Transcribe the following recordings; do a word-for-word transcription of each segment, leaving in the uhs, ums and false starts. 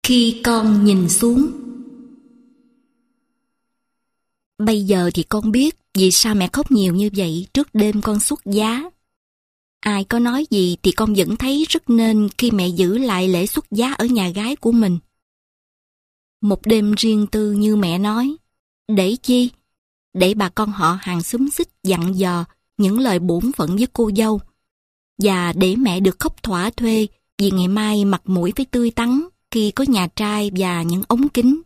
Khi con nhìn xuống. Bây giờ thì con biết vì sao mẹ khóc nhiều như vậy trước đêm con xuất giá. Ai có nói gì thì con vẫn thấy rất nên khi mẹ giữ lại lễ xuất giá ở nhà gái của mình. Một đêm riêng tư như mẹ nói. Để chi? Để bà con họ hàng xúm xít dặn dò những lời bổn phận với cô dâu. Và để mẹ được khóc thỏa thuê vì ngày mai mặt mũi phải tươi tắn khi có nhà trai và những ống kính.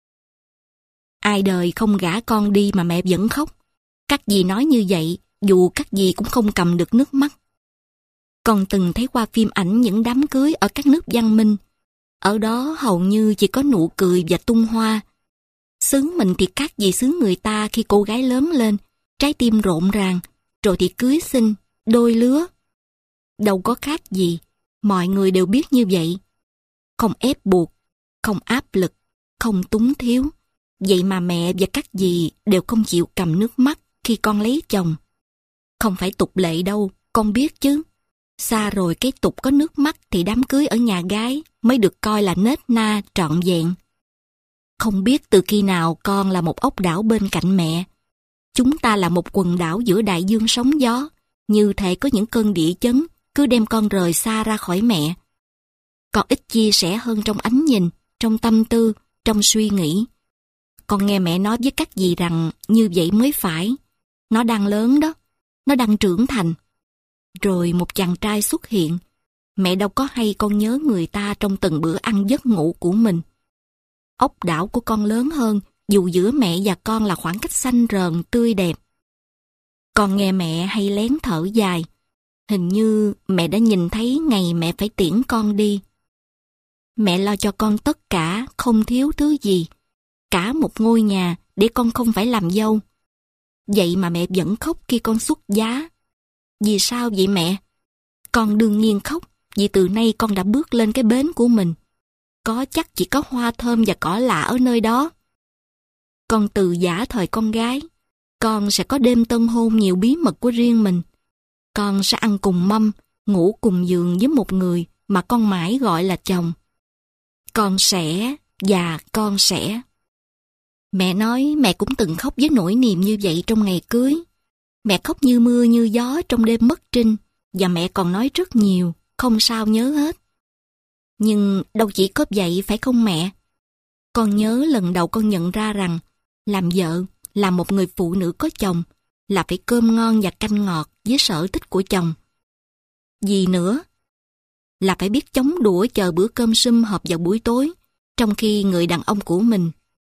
Ai đời không gả con đi mà mẹ vẫn khóc. Các dì nói như vậy, dù các dì cũng không cầm được nước mắt. Con từng thấy qua phim ảnh những đám cưới ở các nước văn minh. Ở đó hầu như chỉ có nụ cười và tung hoa. Xứ mình thì khác gì xứ người ta khi cô gái lớn lên, trái tim rộn ràng, rồi thì cưới xin, đôi lứa. Đâu có khác gì, mọi người đều biết như vậy. Không ép buộc, không áp lực, không túng thiếu. Vậy mà mẹ và các dì đều không chịu cầm nước mắt khi con lấy chồng. Không phải tục lệ đâu, con biết chứ. Xa rồi cái tục có nước mắt thì đám cưới ở nhà gái mới được coi là nết na trọn vẹn. Không biết từ khi nào con là một ốc đảo bên cạnh mẹ. Chúng ta là một quần đảo giữa đại dương sóng gió, như thể có những cơn địa chấn cứ đem con rời xa ra khỏi mẹ. Con ít chia sẻ hơn trong ánh nhìn, trong tâm tư, trong suy nghĩ. Con nghe mẹ nói với các dì rằng như vậy mới phải. Nó đang lớn đó, nó đang trưởng thành. Rồi một chàng trai xuất hiện. Mẹ đâu có hay con nhớ người ta trong từng bữa ăn giấc ngủ của mình. Ốc đảo của con lớn hơn, dù giữa mẹ và con là khoảng cách xanh rờn tươi đẹp. Con nghe mẹ hay lén thở dài. Hình như mẹ đã nhìn thấy ngày mẹ phải tiễn con đi. Mẹ lo cho con tất cả, không thiếu thứ gì. Cả một ngôi nhà để con không phải làm dâu. Vậy mà mẹ vẫn khóc khi con xuất giá. Vì sao vậy mẹ? Con đương nhiên khóc, vì từ nay con đã bước lên cái bến của mình. Có chắc chỉ có hoa thơm và cỏ lạ ở nơi đó. Con từ giã thời con gái. Con sẽ có đêm tân hôn nhiều bí mật của riêng mình. Con sẽ ăn cùng mâm, ngủ cùng giường với một người mà con mãi gọi là chồng. Con sẽ, và con sẽ. Mẹ nói mẹ cũng từng khóc với nỗi niềm như vậy trong ngày cưới. Mẹ khóc như mưa như gió trong đêm mất trinh, và mẹ còn nói rất nhiều, không sao nhớ hết. Nhưng đâu chỉ có vậy phải không mẹ? Con nhớ lần đầu con nhận ra rằng làm vợ, làm một người phụ nữ có chồng là phải cơm ngon và canh ngọt với sở thích của chồng. Gì nữa? Là phải biết chống đũa chờ bữa cơm sum họp vào buổi tối, trong khi người đàn ông của mình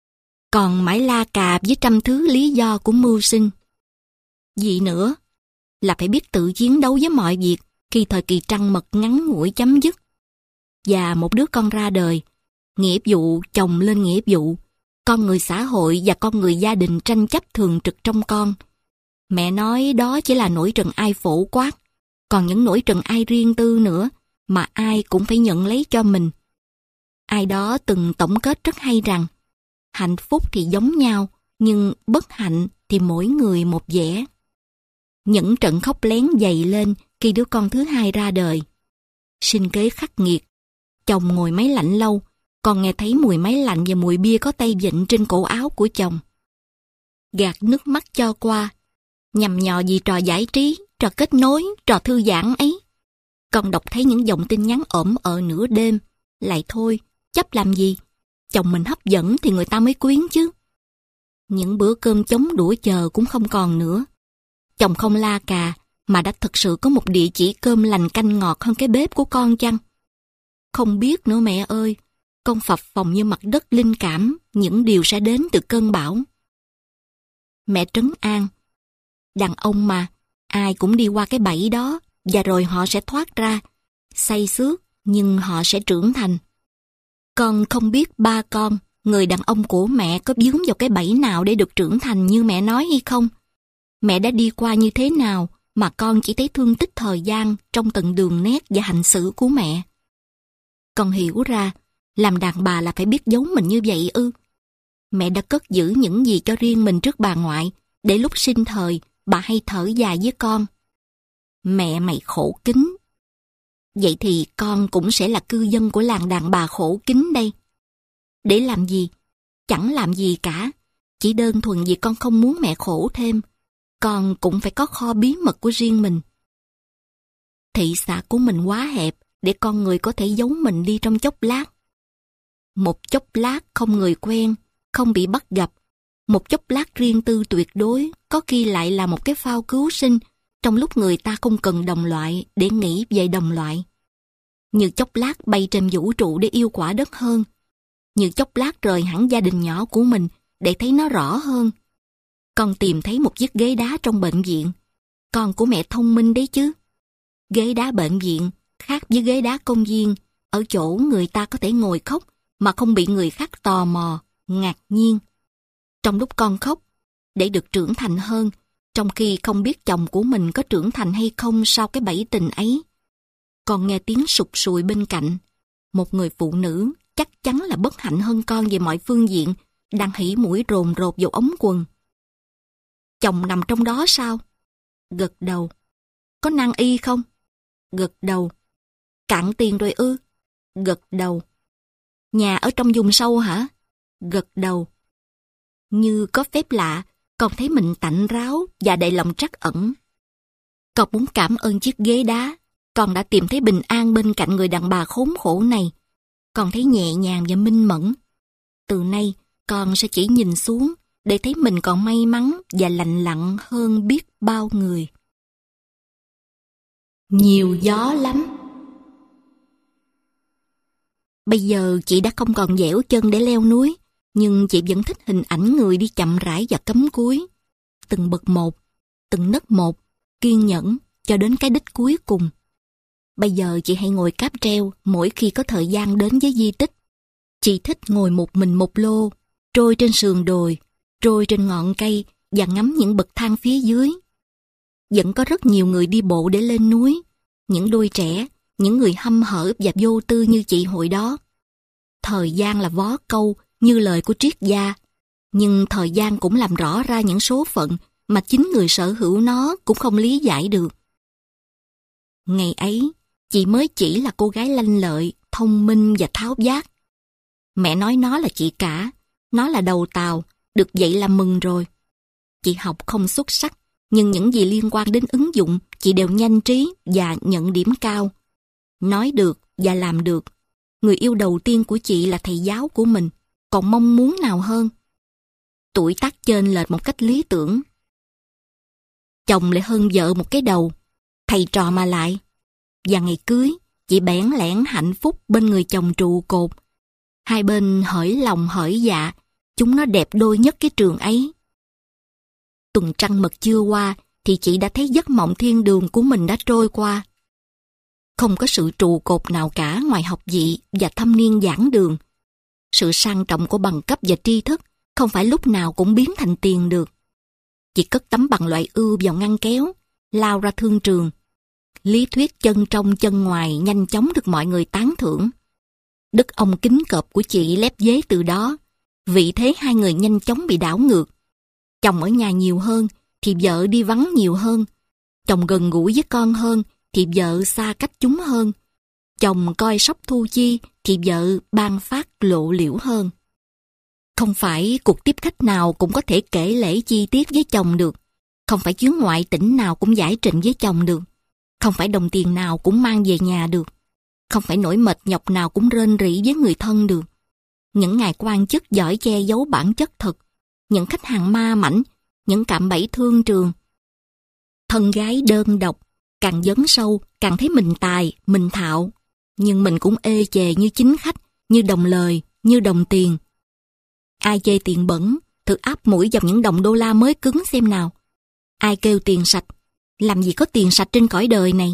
còn mãi la cà với trăm thứ lý do của mưu sinh. Gì nữa? Là phải biết tự chiến đấu với mọi việc khi thời kỳ trăng mật ngắn ngủi chấm dứt. Và một đứa con ra đời, nghĩa vụ chồng lên nghĩa vụ, con người xã hội và con người gia đình tranh chấp thường trực trong con. Mẹ nói đó chỉ là nỗi trần ai phổ quát, còn những nỗi trần ai riêng tư nữa mà ai cũng phải nhận lấy cho mình. Ai đó từng tổng kết rất hay rằng hạnh phúc thì giống nhau, nhưng bất hạnh thì mỗi người một vẻ. Những trận khóc lén dày lên khi đứa con thứ hai ra đời. Sinh kế khắc nghiệt, chồng ngồi máy lạnh lâu, còn nghe thấy mùi máy lạnh và mùi bia có tay vịn trên cổ áo của chồng. Gạt nước mắt cho qua, nhằm nhò vì trò giải trí, trò kết nối, trò thư giãn ấy. Con đọc thấy những dòng tin nhắn ổm ở nửa đêm. Lại thôi, chấp làm gì? Chồng mình hấp dẫn thì người ta mới quyến chứ. Những bữa cơm chống đũa chờ cũng không còn nữa. Chồng không la cà, mà đã thực sự có một địa chỉ cơm lành canh ngọt hơn cái bếp của con chăng? Không biết nữa mẹ ơi, con phập phồng như mặt đất linh cảm những điều sẽ đến từ cơn bão. Mẹ trấn an, đàn ông mà, ai cũng đi qua cái bẫy đó, và rồi họ sẽ thoát ra, say xước, nhưng họ sẽ trưởng thành. Con không biết ba con, người đàn ông của mẹ có vướng vào cái bẫy nào để được trưởng thành như mẹ nói hay không? Mẹ đã đi qua như thế nào mà con chỉ thấy thương tích thời gian trong từng đường nét và hành xử của mẹ? Con hiểu ra, làm đàn bà là phải biết giấu mình như vậy ư? Mẹ đã cất giữ những gì cho riêng mình trước bà ngoại, để lúc sinh thời, bà hay thở dài với con. Mẹ mày khổ kín. Vậy thì con cũng sẽ là cư dân của làng đàn bà khổ kín đây. Để làm gì? Chẳng làm gì cả. Chỉ đơn thuần vì con không muốn mẹ khổ thêm. Con cũng phải có kho bí mật của riêng mình. Thị xã của mình quá hẹp để con người có thể giấu mình đi trong chốc lát. Một chốc lát không người quen, không bị bắt gặp. Một chốc lát riêng tư tuyệt đối, có khi lại là một cái phao cứu sinh trong lúc người ta không cần đồng loại để nghĩ về đồng loại. Như chốc lát bay trên vũ trụ để yêu quả đất hơn. Như chốc lát rời hẳn gia đình nhỏ của mình để thấy nó rõ hơn. Con tìm thấy một chiếc ghế đá trong bệnh viện. Con của mẹ thông minh đấy chứ. Ghế đá bệnh viện khác với ghế đá công viên, ở chỗ người ta có thể ngồi khóc mà không bị người khác tò mò, ngạc nhiên. Trong lúc con khóc, để được trưởng thành hơn, trong khi không biết chồng của mình có trưởng thành hay không sau cái bẫy tình ấy. Con nghe tiếng sụt sùi bên cạnh. Một người phụ nữ chắc chắn là bất hạnh hơn con về mọi phương diện, đang hỉ mũi rồn rột vào ống quần. Chồng nằm trong đó sao? Gật đầu. Có nan y không? Gật đầu. Cạn tiền rồi ư? Gật đầu. Nhà ở trong vùng sâu hả? Gật đầu. Như có phép lạ, con thấy mình tạnh ráo và đầy lòng trắc ẩn. Con muốn cảm ơn chiếc ghế đá. Con đã tìm thấy bình an bên cạnh người đàn bà khốn khổ này. Con thấy nhẹ nhàng và minh mẫn. Từ nay, con sẽ chỉ nhìn xuống để thấy mình còn may mắn và lành lặn hơn biết bao người. Nhiều gió lắm. Bây giờ chị đã không còn dẻo chân để leo núi, nhưng chị vẫn thích hình ảnh người đi chậm rãi và cắm cúi. Từng bậc một, từng nấc một, kiên nhẫn cho đến cái đích cuối cùng. Bây giờ chị hãy ngồi cáp treo mỗi khi có thời gian đến với di tích. Chị thích ngồi một mình một lô, trôi trên sườn đồi, trôi trên ngọn cây và ngắm những bậc thang phía dưới. Vẫn có rất nhiều người đi bộ để lên núi, những đôi trẻ, những người hăm hở và vô tư như chị hồi đó. Thời gian là vó câu như lời của triết gia, nhưng thời gian cũng làm rõ ra những số phận mà chính người sở hữu nó cũng không lý giải được. Ngày ấy, chị mới chỉ là cô gái lanh lợi, thông minh và tháo vát. Mẹ nói nó là chị cả, nó là đầu tàu, được vậy là mừng rồi. Chị học không xuất sắc, nhưng những gì liên quan đến ứng dụng, chị đều nhanh trí và nhận điểm cao. Nói được và làm được. Người yêu đầu tiên của chị là thầy giáo của mình, còn mong muốn nào hơn. Tuổi tác chênh lệch một cách lý tưởng. Chồng lại hơn vợ một cái đầu, thầy trò mà lại. Và ngày cưới, chị bẽn lẽn hạnh phúc bên người chồng trụ cột. Hai bên hởi lòng hởi dạ, chúng nó đẹp đôi nhất cái trường ấy. Tuần trăng mật chưa qua, thì chị đã thấy giấc mộng thiên đường của mình đã trôi qua. Không có sự trụ cột nào cả ngoài học vị và thâm niên giảng đường. Sự sang trọng của bằng cấp và tri thức không phải lúc nào cũng biến thành tiền được. Chị cất tấm bằng loại ưu vào ngăn kéo, lao ra thương trường. Lý thuyết chân trong chân ngoài nhanh chóng được mọi người tán thưởng. Đức ông kính cọp của chị lép vế từ đó. Vị thế hai người nhanh chóng bị đảo ngược. Chồng ở nhà nhiều hơn thì vợ đi vắng nhiều hơn. Chồng gần gũi với con hơn thì vợ xa cách chúng hơn. Chồng coi sóc thu chi thì vợ ban phát lộ liễu hơn. Không phải cuộc tiếp khách nào cũng có thể kể lể chi tiết với chồng được. Không phải chuyến ngoại tỉnh nào cũng giải trình với chồng được. Không phải đồng tiền nào cũng mang về nhà được. Không phải nỗi mệt nhọc nào cũng rên rỉ với người thân được. Những ngài quan chức giỏi che giấu bản chất thật. Những khách hàng ma mảnh, những cạm bẫy thương trường. Thân gái đơn độc, càng dấn sâu, càng thấy mình tài, mình thạo. Nhưng mình cũng ê chề như chính khách, như đồng lời, như đồng tiền. Ai chê tiền bẩn, thử áp mũi vào những đồng đô la mới cứng xem nào. Ai kêu tiền sạch, làm gì có tiền sạch trên cõi đời này.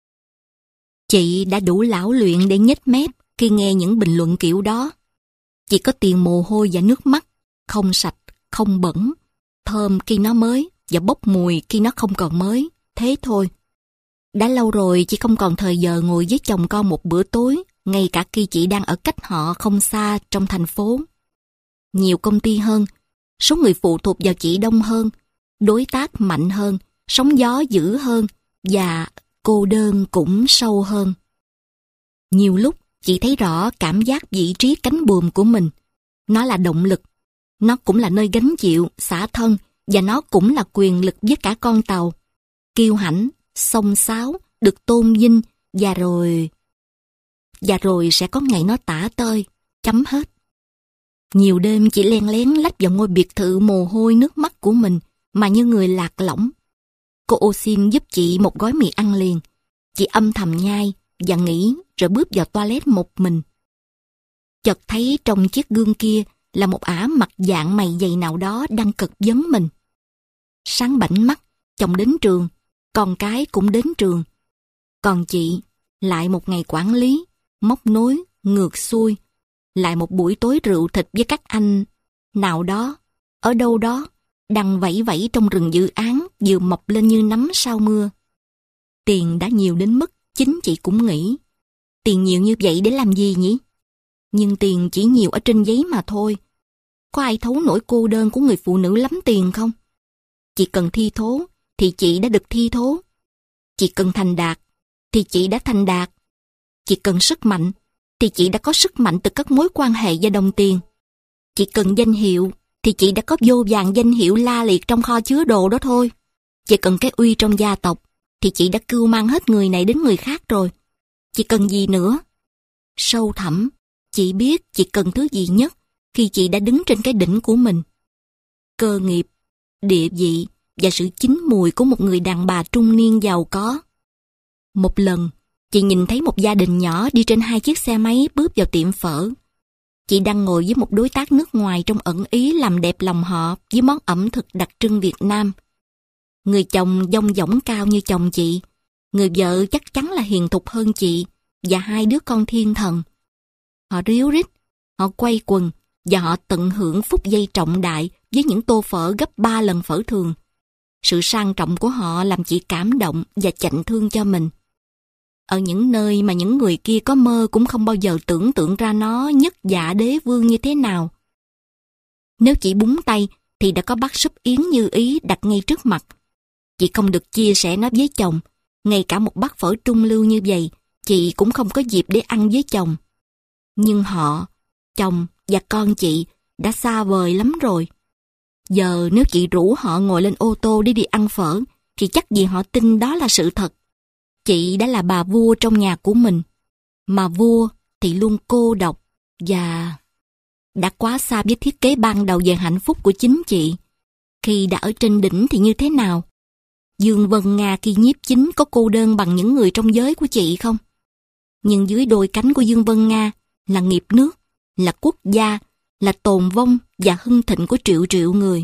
Chị đã đủ lão luyện để nhếch mép khi nghe những bình luận kiểu đó. Chỉ có tiền mồ hôi và nước mắt, không sạch, không bẩn, thơm khi nó mới và bốc mùi khi nó không còn mới, thế thôi. Đã lâu rồi chị không còn thời giờ ngồi với chồng con một bữa tối, ngay cả khi chị đang ở cách họ không xa trong thành phố. Nhiều công ty hơn, số người phụ thuộc vào chị đông hơn, đối tác mạnh hơn, sóng gió dữ hơn và cô đơn cũng sâu hơn. Nhiều lúc chị thấy rõ cảm giác vị trí cánh buồm của mình, Nó là động lực. Nó cũng là nơi gánh chịu, xả thân, và nó cũng là quyền lực với cả con tàu. Kiêu hãnh, xông xáo, được tôn vinh, và rồi... Và rồi sẽ có ngày nó tả tơi, chấm hết. Nhiều đêm chị len lén lách vào ngôi biệt thự mồ hôi nước mắt của mình mà như người lạc lõng. Cô ô xin giúp chị một gói mì ăn liền. Chị âm thầm nhai và nghĩ rồi bước vào toilet một mình. Chợt thấy trong chiếc gương kia là một ả mặt dạng mày dày nào đó đang cực vấn mình. Sáng bảnh mắt, chồng đến trường, con cái cũng đến trường. Còn chị, lại một ngày quản lý, móc nối, ngược xuôi. Lại một buổi tối rượu thịt với các anh nào đó, ở đâu đó, đang vẫy vẫy trong rừng dự án vừa mọc lên như nấm sau mưa. Tiền đã nhiều đến mức chính chị cũng nghĩ, tiền nhiều như vậy để làm gì nhỉ? Nhưng tiền chỉ nhiều ở trên giấy mà thôi. Có ai thấu nổi cô đơn của người phụ nữ lắm tiền không? Chị cần thi thố thì chị đã được thi thố. Chị cần thành đạt thì chị đã thành đạt. Chị cần sức mạnh thì chị đã có sức mạnh từ các mối quan hệ và đồng tiền. Chị cần danh hiệu thì chị đã có vô vàn danh hiệu la liệt trong kho chứa đồ đó thôi. Chị cần cái uy trong gia tộc thì chị đã cưu mang hết người này đến người khác rồi. Chị cần gì nữa? Sâu thẳm, chị biết chị cần thứ gì nhất khi chị đã đứng trên cái đỉnh của mình. Cơ nghiệp, địa vị và sự chín mùi của một người đàn bà trung niên giàu có. Một lần, chị nhìn thấy một gia đình nhỏ đi trên hai chiếc xe máy bước vào tiệm phở. Chị đang ngồi với một đối tác nước ngoài trong ẩn ý làm đẹp lòng họ với món ẩm thực đặc trưng Việt Nam. Người chồng dong dỏng cao như chồng chị, người vợ chắc chắn là hiền thục hơn chị, và hai đứa con thiên thần. Họ ríu rít, họ quay quần, và họ tận hưởng phút giây trọng đại với những tô phở gấp ba lần phở thường. Sự sang trọng của họ làm chị cảm động và chạnh thương cho mình. Ở những nơi mà những người kia có mơ cũng không bao giờ tưởng tượng ra nó nhất dạ đế vương như thế nào. Nếu chỉ búng tay thì đã có bát súp yến như ý đặt ngay trước mặt. Chị không được chia sẻ nó với chồng. Ngay cả một bát phở trung lưu như vậy, chị cũng không có dịp để ăn với chồng. Nhưng họ, chồng và con chị đã xa vời lắm rồi. Giờ nếu chị rủ họ ngồi lên ô tô để đi ăn phở, thì chắc gì họ tin đó là sự thật. Chị đã là bà vua trong nhà của mình. Mà vua thì luôn cô độc và... đã quá xa với thiết kế ban đầu về hạnh phúc của chính chị. Khi đã ở trên đỉnh thì như thế nào? Dương Vân Nga khi nhiếp chính có cô đơn bằng những người trong giới của chị không? Nhưng dưới đôi cánh của Dương Vân Nga là nghiệp nước, là quốc gia, là tồn vong và hưng thịnh của triệu triệu người.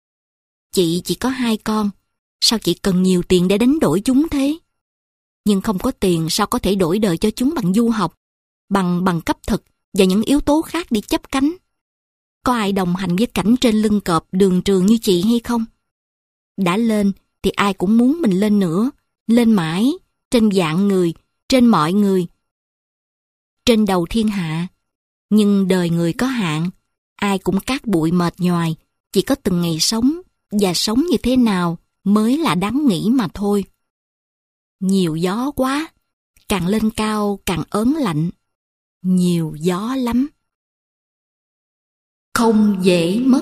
Chị chỉ có hai con, sao chị cần nhiều tiền để đánh đổi chúng thế? Nhưng không có tiền sao có thể đổi đời cho chúng bằng du học, bằng bằng cấp thực và những yếu tố khác để chấp cánh? Có ai đồng hành với cảnh trên lưng cọp đường trường như chị hay không? Đã lên thì ai cũng muốn mình lên nữa, lên mãi, trên vạn người, trên mọi người, trên đầu thiên hạ. Nhưng đời người có hạn, ai cũng cát bụi mệt nhoài, chỉ có từng ngày sống, và sống như thế nào mới là đáng nghĩ mà thôi. Nhiều gió quá, càng lên cao càng ớn lạnh. Nhiều gió lắm. Không dễ mất.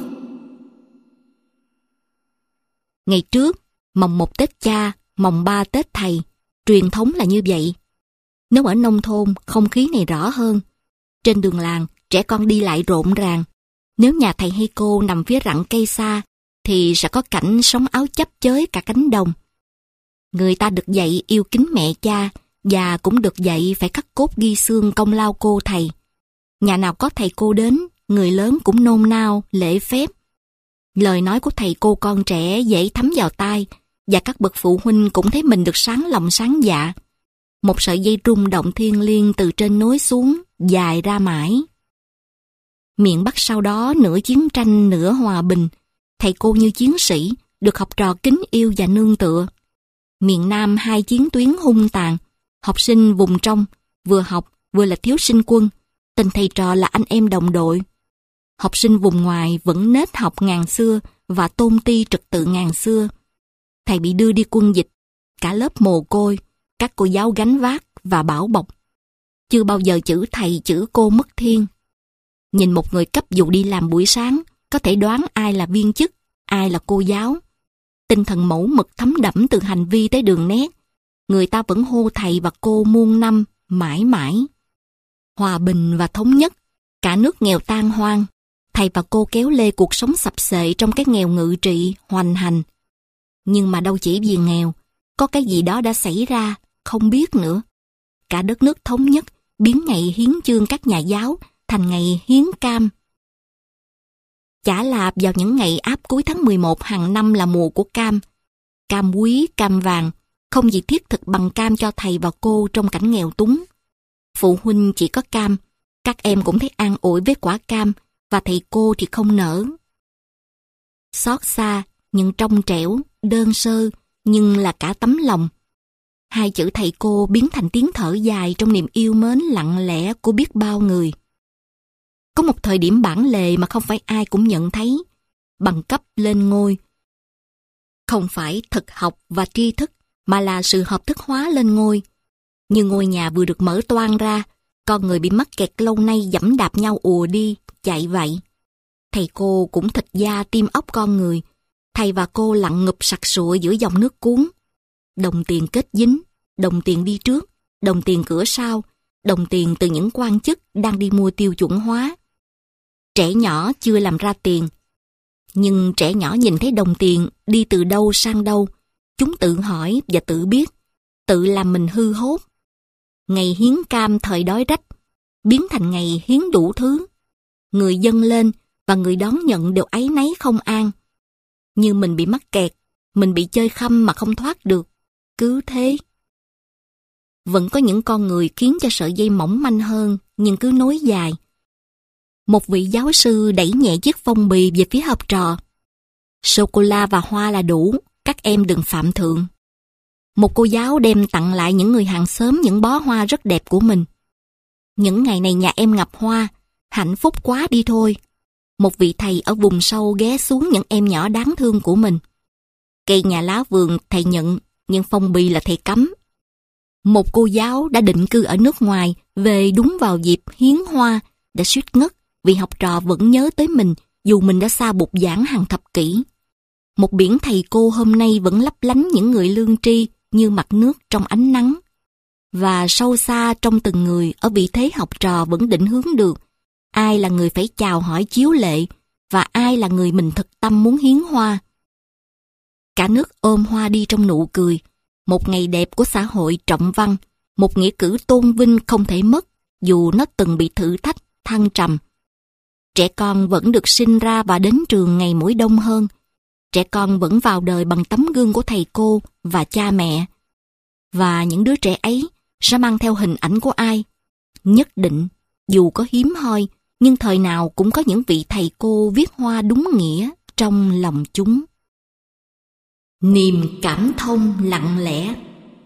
Ngày trước, mồng một Tết cha, mồng ba Tết thầy, truyền thống là như vậy. Nếu ở nông thôn, không khí này rõ hơn. Trên đường làng, trẻ con đi lại rộn ràng. Nếu nhà thầy hay cô nằm phía rặng cây xa, thì sẽ có cảnh sống áo chắp chới cả cánh đồng. Người ta được dạy yêu kính mẹ cha, và cũng được dạy phải khắc cốt ghi xương công lao cô thầy. Nhà nào có thầy cô đến, người lớn cũng nôn nao, lễ phép. Lời nói của thầy cô con trẻ dễ thấm vào tai, và các bậc phụ huynh cũng thấy mình được sáng lòng sáng dạ. Một sợi dây rung động thiêng liêng từ trên núi xuống, dài ra mãi. Miền Bắc sau đó nửa chiến tranh nửa hòa bình, thầy cô như chiến sĩ, được học trò kính yêu và nương tựa. Miền Nam hai chiến tuyến hung tàn, học sinh vùng trong, vừa học vừa là thiếu sinh quân, tình thầy trò là anh em đồng đội. Học sinh vùng ngoài vẫn nết học ngàn xưa và tôn ti trật tự ngàn xưa. Thầy bị đưa đi quân dịch, cả lớp mồ côi, các cô giáo gánh vác và bảo bọc. Chưa bao giờ chữ thầy chữ cô mất thiên. Nhìn một người cấp dù đi làm buổi sáng, có thể đoán ai là viên chức, ai là cô giáo. Tinh thần mẫu mực thấm đẫm từ hành vi tới đường nét. Người ta vẫn hô thầy và cô muôn năm, mãi mãi. Hòa bình và thống nhất, cả nước nghèo tan hoang. Thầy và cô kéo lê cuộc sống sập xệ trong cái nghèo ngự trị, hoành hành. Nhưng mà đâu chỉ vì nghèo, có cái gì đó đã xảy ra, không biết nữa. Cả đất nước thống nhất, biến ngày hiến chương các nhà giáo thành ngày hiến cam. Chả là vào những ngày áp cuối tháng mười một hàng năm là mùa của cam. Cam quý, cam vàng, không gì thiết thực bằng cam cho thầy và cô trong cảnh nghèo túng. Phụ huynh chỉ có cam, các em cũng thấy an ủi với quả cam, và thầy cô thì không nỡ. Xót xa, nhưng trong trẻo, đơn sơ, nhưng là cả tấm lòng. Hai chữ thầy cô biến thành tiếng thở dài trong niềm yêu mến lặng lẽ của biết bao người. Có một thời điểm bản lề mà không phải ai cũng nhận thấy, bằng cấp lên ngôi. Không phải thực học và tri thức, mà là sự hợp thức hóa lên ngôi. Như ngôi nhà vừa được mở toang ra, con người bị mắc kẹt lâu nay giẫm đạp nhau ùa đi, chạy vậy. Thầy cô cũng thịt da tim óc con người. Thầy và cô lặn ngụp sặc sụa giữa dòng nước cuốn. Đồng tiền kết dính, đồng tiền đi trước, đồng tiền cửa sau, đồng tiền từ những quan chức đang đi mua tiêu chuẩn hóa. Trẻ nhỏ chưa làm ra tiền, nhưng trẻ nhỏ nhìn thấy đồng tiền đi từ đâu sang đâu, chúng tự hỏi và tự biết, tự làm mình hư hốt. Ngày hiến cam thời đói rách, biến thành ngày hiến đủ thứ. Người dâng lên và người đón nhận đều áy náy không an. Như mình bị mắc kẹt, mình bị chơi khăm mà không thoát được. Cứ thế. Vẫn có những con người khiến cho sợi dây mỏng manh hơn, nhưng cứ nối dài. Một vị giáo sư đẩy nhẹ chiếc phong bì về phía học trò. Sô-cô-la và hoa là đủ, các em đừng phạm thượng. Một cô giáo đem tặng lại những người hàng xóm những bó hoa rất đẹp của mình. Những ngày này nhà em ngập hoa, hạnh phúc quá đi thôi. Một vị thầy ở vùng sâu ghé xuống những em nhỏ đáng thương của mình. Cây nhà lá vườn thầy nhận, nhưng phong bì là thầy cấm. Một cô giáo đã định cư ở nước ngoài, về đúng vào dịp hiến hoa, đã suýt ngất vì học trò vẫn nhớ tới mình dù mình đã xa bục giảng hàng thập kỷ. Một biển thầy cô hôm nay vẫn lấp lánh những người lương tri như mặt nước trong ánh nắng. Và sâu xa trong từng người ở vị thế học trò vẫn định hướng được ai là người phải chào hỏi chiếu lệ và ai là người mình thực tâm muốn hiến hoa. Cả nước ôm hoa đi trong nụ cười, một ngày đẹp của xã hội trọng văn, một nghĩa cử tôn vinh không thể mất dù nó từng bị thử thách, thăng trầm. Trẻ con vẫn được sinh ra và đến trường ngày mỗi đông hơn. Trẻ con vẫn vào đời bằng tấm gương của thầy cô và cha mẹ. Và những đứa trẻ ấy sẽ mang theo hình ảnh của ai? Nhất định, dù có hiếm hoi, nhưng thời nào cũng có những vị thầy cô viết hoa đúng nghĩa trong lòng chúng. Niềm cảm thông lặng lẽ.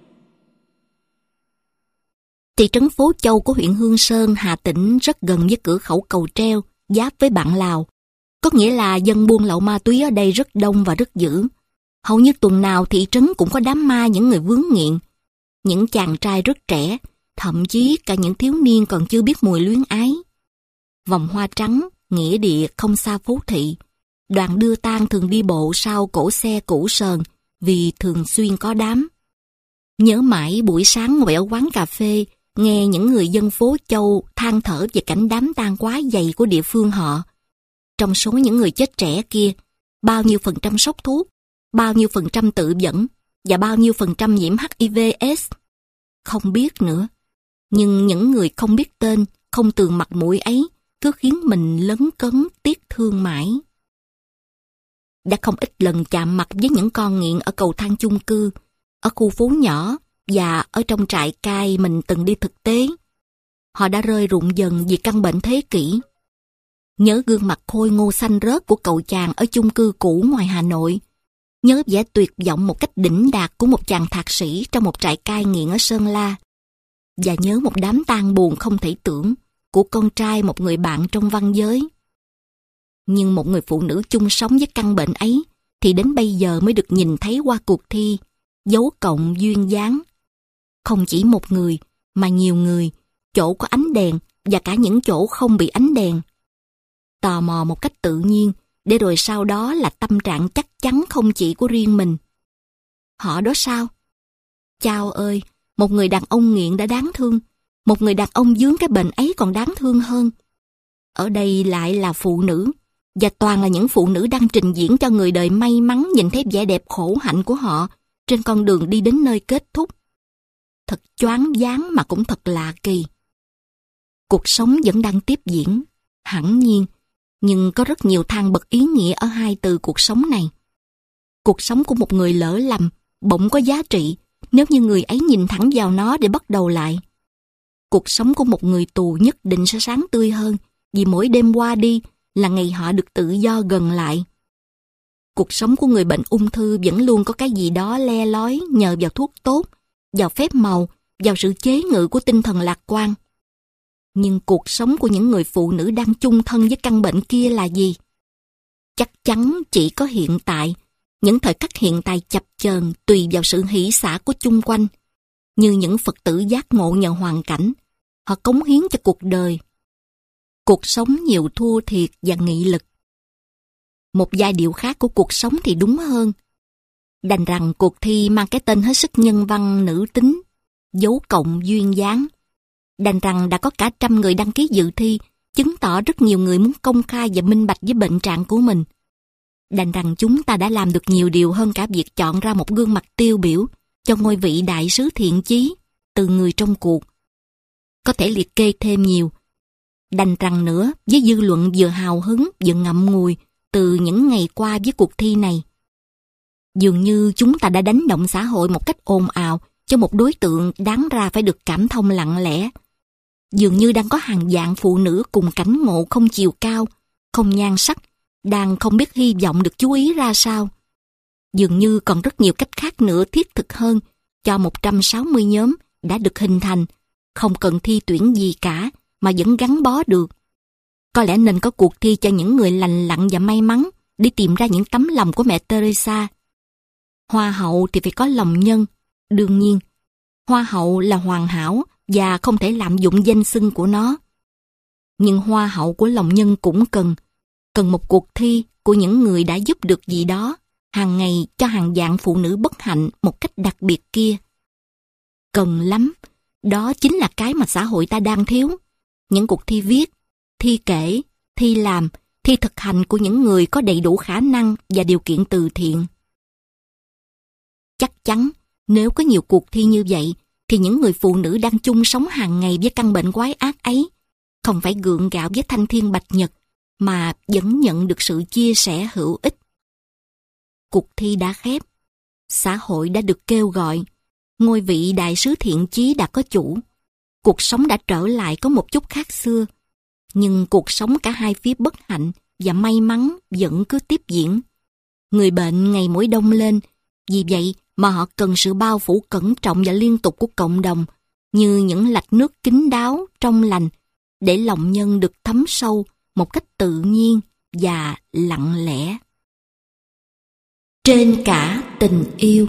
Thị trấn Phố Châu của huyện Hương Sơn, Hà Tĩnh rất gần với cửa khẩu cầu treo, giáp với bạn Lào. Có nghĩa là dân buôn lậu ma túy ở đây rất đông và rất dữ. Hầu như tuần nào thị trấn cũng có đám ma những người vướng nghiện. Những chàng trai rất trẻ, thậm chí cả những thiếu niên còn chưa biết mùi luyến ái. Vòng hoa trắng, nghĩa địa không xa phố thị. Đoàn đưa tang thường đi bộ sau cỗ xe cũ sờn vì thường xuyên có đám. Nhớ mãi buổi sáng ngồi ở quán cà phê, nghe những người dân phố Châu than thở về cảnh đám tang quá dày của địa phương họ. Trong số những người chết trẻ kia, bao nhiêu phần trăm sốc thuốc, bao nhiêu phần trăm tự dẫn và bao nhiêu phần trăm nhiễm hát i vê ết. Không biết nữa. Nhưng những người không biết tên, không tường mặt mũi ấy cứ khiến mình lấn cấn tiếc thương mãi. Đã không ít lần chạm mặt với những con nghiện ở cầu thang chung cư, ở khu phố nhỏ và ở trong trại cai mình từng đi thực tế. Họ đã rơi rụng dần vì căn bệnh thế kỷ. Nhớ gương mặt khôi ngô xanh rớt của cậu chàng ở chung cư cũ ngoài Hà Nội. Nhớ vẻ tuyệt vọng một cách đỉnh đạt của một chàng thạc sĩ trong một trại cai nghiện ở Sơn La. Và nhớ một đám tang buồn không thể tưởng của con trai một người bạn trong văn giới. Nhưng một người phụ nữ chung sống với căn bệnh ấy thì đến bây giờ mới được nhìn thấy qua cuộc thi dấu cộng duyên dáng. Không chỉ một người mà nhiều người, chỗ có ánh đèn và cả những chỗ không bị ánh đèn. tò mò một cách tự nhiên, để rồi sau đó là tâm trạng chắc chắn không chỉ của riêng mình. Họ đó sao? Chao ơi, một người đàn ông nghiện đã đáng thương, một người đàn ông vướng cái bệnh ấy còn đáng thương hơn. Ở đây lại là phụ nữ, và toàn là những phụ nữ đang trình diễn cho người đời may mắn nhìn thấy vẻ đẹp khổ hạnh của họ trên con đường đi đến nơi kết thúc. Thật choáng váng mà cũng thật lạ kỳ. Cuộc sống vẫn đang tiếp diễn, hẳn nhiên, nhưng có rất nhiều thang bậc ý nghĩa ở hai từ cuộc sống này. Cuộc sống của một người lỡ lầm bỗng có giá trị nếu như người ấy nhìn thẳng vào nó để bắt đầu lại. Cuộc sống của một người tù nhất định sẽ sáng tươi hơn, vì mỗi đêm qua đi là ngày họ được tự do gần lại. Cuộc sống của người bệnh ung thư vẫn luôn có cái gì đó le lói nhờ vào thuốc tốt, vào phép màu, vào sự chế ngự của tinh thần lạc quan. Nhưng cuộc sống của những người phụ nữ đang chung thân với căn bệnh kia là gì? Chắc chắn chỉ có hiện tại, những thời khắc hiện tại chập chờn tùy vào sự hỷ xả của chung quanh. Như những Phật tử giác ngộ nhờ hoàn cảnh, họ cống hiến cho cuộc đời. Cuộc sống nhiều thua thiệt và nghị lực. Một giai điệu khác của cuộc sống thì đúng hơn. Đành rằng cuộc thi mang cái tên hết sức nhân văn nữ tính, dấu cộng duyên dáng. Đành rằng đã có cả trăm người đăng ký dự thi, chứng tỏ rất nhiều người muốn công khai và minh bạch với bệnh trạng của mình. Đành rằng chúng ta đã làm được nhiều điều hơn cả việc chọn ra một gương mặt tiêu biểu cho ngôi vị đại sứ thiện chí từ người trong cuộc. Có thể liệt kê thêm nhiều. Đành rằng nữa, với dư luận vừa hào hứng vừa ngậm ngùi từ những ngày qua với cuộc thi này. Dường như chúng ta đã đánh động xã hội một cách ồn ào cho một đối tượng đáng ra phải được cảm thông lặng lẽ. Dường như đang có hàng vạn phụ nữ cùng cảnh ngộ không chiều cao, không nhan sắc, đang không biết hy vọng được chú ý ra sao. Dường như còn rất nhiều cách khác nữa thiết thực hơn cho một trăm sáu mươi nhóm đã được hình thành, không cần thi tuyển gì cả mà vẫn gắn bó được. Có lẽ nên có cuộc thi cho những người lành lặn và may mắn để tìm ra những tấm lòng của mẹ Teresa. Hoa hậu thì phải có lòng nhân, đương nhiên. Hoa hậu là hoàn hảo và không thể lạm dụng danh xưng của nó. Nhưng hoa hậu của lòng nhân cũng cần, cần một cuộc thi của những người đã giúp được gì đó hàng ngày cho hàng vạn phụ nữ bất hạnh một cách đặc biệt kia. Cần lắm, đó chính là cái mà xã hội ta đang thiếu. Những cuộc thi viết, thi kể, thi làm, thi thực hành của những người có đầy đủ khả năng và điều kiện từ thiện. Chắc chắn, nếu có nhiều cuộc thi như vậy, thì những người phụ nữ đang chung sống hàng ngày với căn bệnh quái ác ấy, không phải gượng gạo với thanh thiên bạch nhật, mà vẫn nhận được sự chia sẻ hữu ích. Cuộc thi đã khép, xã hội đã được kêu gọi, ngôi vị đại sứ thiện chí đã có chủ. Cuộc sống đã trở lại có một chút khác xưa, nhưng cuộc sống cả hai phía bất hạnh và may mắn vẫn cứ tiếp diễn. Người bệnh ngày mỗi đông lên, vì vậy mà họ cần sự bao phủ cẩn trọng và liên tục của cộng đồng, như những lạch nước kín đáo, trong lành, để lòng nhân được thấm sâu một cách tự nhiên và lặng lẽ. Trên cả tình yêu.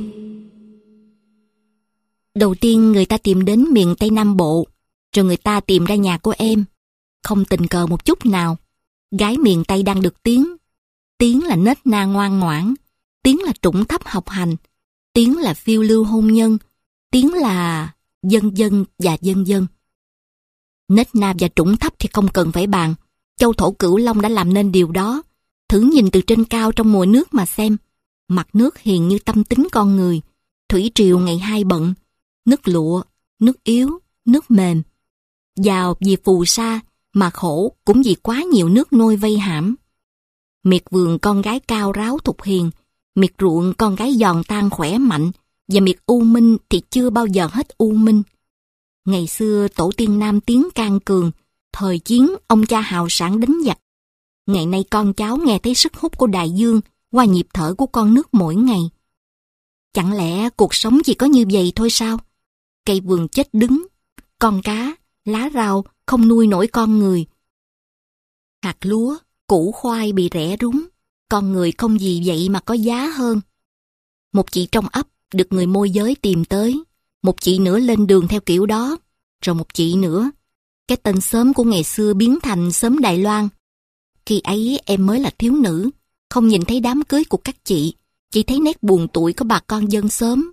Đầu tiên người ta tìm đến miền Tây Nam Bộ, rồi người ta tìm ra nhà của em. Không tình cờ một chút nào. Gái miền Tây đang được tiếng. Tiếng là nết na ngoan ngoãn. Tiếng là trũng thấp học hành. Tiếng là phiêu lưu hôn nhân. Tiếng là dân dân và dân dân. Nết na và trũng thấp thì không cần phải bàn. Châu thổ Cửu Long đã làm nên điều đó. Thử nhìn từ trên cao trong mùa nước mà xem. Mặt nước hiền như tâm tính con người. Thủy triều ngày hai bận. Nước lụa, nước yếu, nước mềm. Giàu vì phù sa, mà khổ cũng vì quá nhiều nước nôi vây hãm. Miệt vườn con gái cao ráo thục hiền, miệt ruộng con gái giòn tan khỏe mạnh, và miệt u minh thì chưa bao giờ hết u minh. Ngày xưa tổ tiên Nam Tiến can cường, thời chiến ông cha hào sảng đánh giặc. Ngày nay con cháu nghe thấy sức hút của đại dương qua nhịp thở của con nước mỗi ngày. Chẳng lẽ cuộc sống chỉ có như vậy thôi sao? Cây vườn chết đứng, con cá, lá rau không nuôi nổi con người. Hạt lúa, củ khoai bị rẻ rúng, con người không gì vậy mà có giá hơn. Một chị trong ấp được người môi giới tìm tới, một chị nữa lên đường theo kiểu đó, rồi một chị nữa. Cái tên xóm của ngày xưa biến thành xóm Đài Loan. Khi ấy em mới là thiếu nữ, không nhìn thấy đám cưới của các chị, chỉ thấy nét buồn tủi của bà con dân xóm.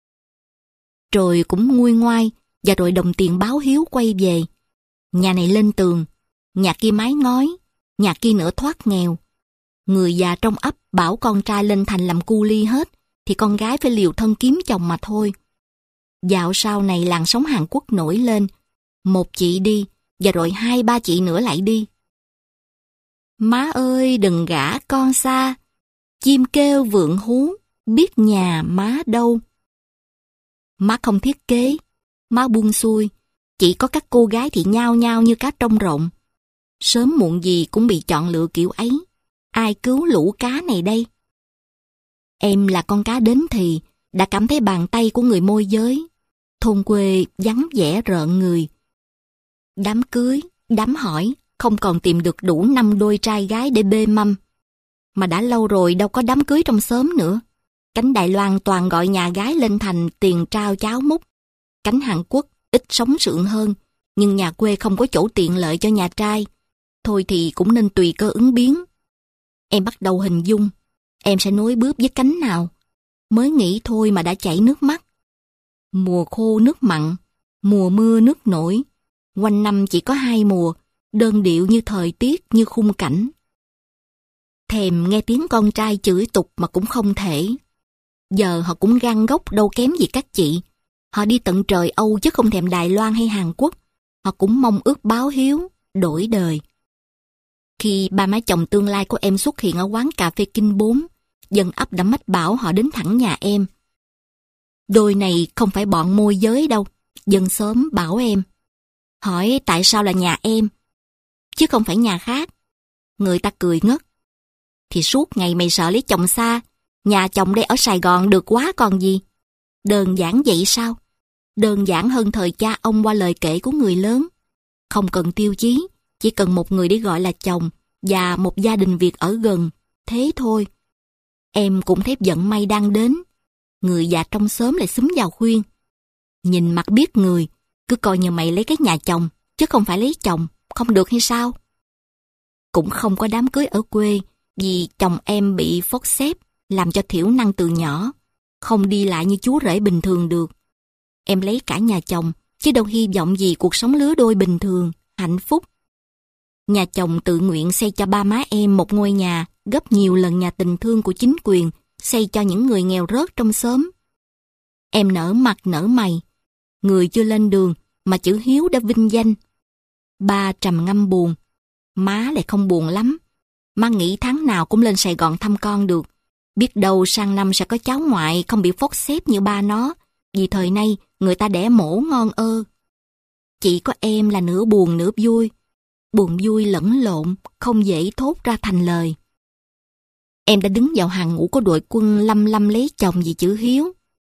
Rồi cũng nguôi ngoai, và rồi đồng tiền báo hiếu quay về. Nhà này lên tường, nhà kia mái ngói, nhà kia nửa thoát nghèo. Người già trong ấp bảo con trai lên thành làm cu li hết, thì con gái phải liều thân kiếm chồng mà thôi. Dạo sau này làn sóng Hàn Quốc nổi lên, một chị đi, và rồi hai ba chị nữa lại đi. Má ơi đừng gả con xa, chim kêu vượng hú, biết nhà má đâu. Má không thiết kế, má buông xuôi, chỉ có các cô gái thì nhao nhao như cá trong rộng. Sớm muộn gì cũng bị chọn lựa kiểu ấy, ai cứu lũ cá này đây? Em là con cá đến thì đã cảm thấy bàn tay của người môi giới. Thôn quê vắng vẻ rợn người. Đám cưới, đám hỏi, không còn tìm được đủ năm đôi trai gái để bê mâm. Mà đã lâu rồi đâu có đám cưới trong xóm nữa. Cánh Đài Loan toàn gọi nhà gái lên thành tiền trao cháo múc. Cánh Hàn Quốc ít sống sượng hơn, nhưng nhà quê không có chỗ tiện lợi cho nhà trai. Thôi thì cũng nên tùy cơ ứng biến. Em bắt đầu hình dung, em sẽ nối bước với cánh nào. Mới nghĩ thôi mà đã chảy nước mắt. Mùa khô nước mặn, mùa mưa nước nổi. Quanh năm chỉ có hai mùa, đơn điệu như thời tiết, như khung cảnh. Thèm nghe tiếng con trai chửi tục mà cũng không thể. Giờ họ cũng gan gốc đâu kém gì các chị. Họ đi tận trời Âu chứ không thèm Đài Loan hay Hàn Quốc. Họ cũng mong ước báo hiếu, đổi đời. Khi ba má chồng tương lai của em xuất hiện ở quán cà phê Kinh bốn, dân ấp đã mách bảo họ đến thẳng nhà em. Đôi này không phải bọn môi giới đâu, dân xóm bảo em. Hỏi tại sao là nhà em, chứ không phải nhà khác. Người ta cười ngất. Thì suốt ngày mày sợ lấy chồng xa, nhà chồng đây ở Sài Gòn được quá còn gì. Đơn giản vậy sao? Đơn giản hơn thời cha ông qua lời kể của người lớn. Không cần tiêu chí, chỉ cần một người để gọi là chồng và một gia đình Việt ở gần, thế thôi. Em cũng thấy vận may đang đến. Người già trong xóm lại xúm vào khuyên. Nhìn mặt biết người, cứ coi như mày lấy cái nhà chồng, chứ không phải lấy chồng, không được hay sao? Cũng không có đám cưới ở quê, vì chồng em bị phốt xếp, làm cho thiểu năng từ nhỏ, không đi lại như chú rể bình thường được. Em lấy cả nhà chồng, chứ đâu hy vọng gì cuộc sống lứa đôi bình thường, hạnh phúc. Nhà chồng tự nguyện xây cho ba má em một ngôi nhà gấp nhiều lần nhà tình thương của chính quyền xây cho những người nghèo rớt trong xóm. Em nở mặt nở mày, người chưa lên đường mà chữ hiếu đã vinh danh. Ba trầm ngâm buồn, má lại không buồn lắm. Má nghĩ tháng nào cũng lên Sài Gòn thăm con được. Biết đâu sang năm sẽ có cháu ngoại không bị phốt xếp như ba nó, vì thời nay người ta đẻ mổ ngon ơ. Chỉ có em là nửa buồn nửa vui. Buồn vui lẫn lộn, không dễ thốt ra thành lời. Em đã đứng vào hàng ngũ của đội quân lâm lâm lấy chồng vì chữ hiếu.